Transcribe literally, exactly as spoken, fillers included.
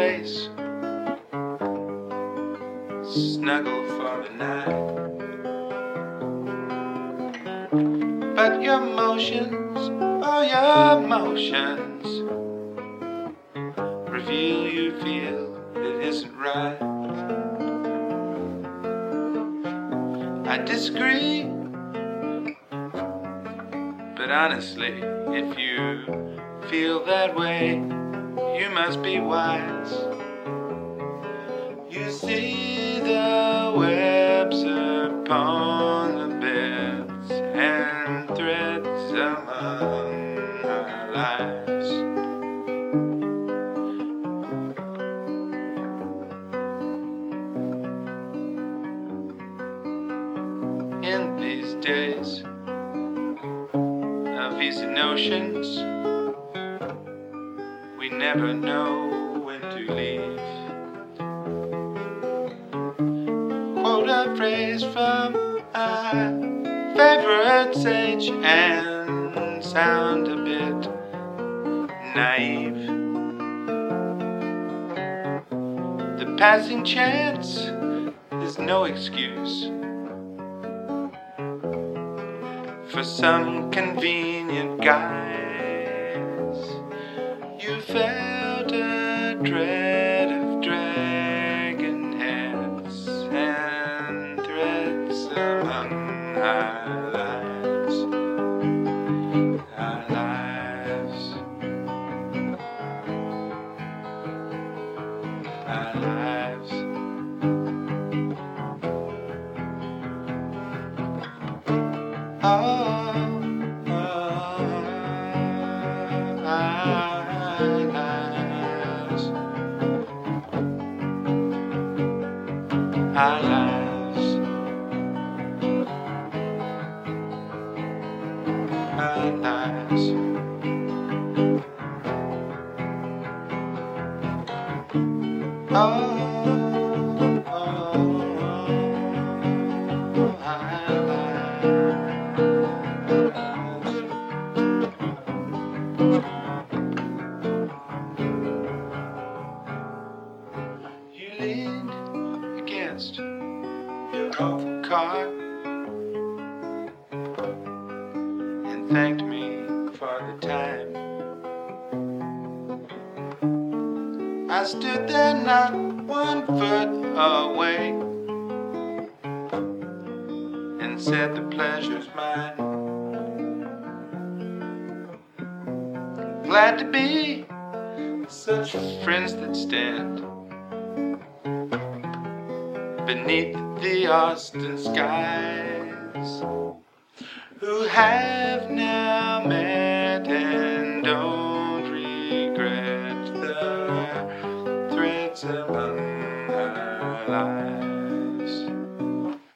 place, snuggle for the night. But your motions, oh your motions, reveal you feel it isn't right. I disagree, but honestly, if you feel that way, you must be wise. You see the webs upon the beds and threads among our lives. In these days of easy notions, we never know when to leave. Quote a phrase from our favorite sage and sound a bit naive. The passing chance is no excuse for some convenient guise. You felt a dread of dragon heads and threads among our lives. Our lives. Our lives. Oh, oh, our lives, our lives, our lives. Oh, oh, our You leaned against your awful car and thanked me for the time. I stood there not one foot away and said the pleasure's mine. Glad to be such friends that stand beneath the Austin skies, who have now met and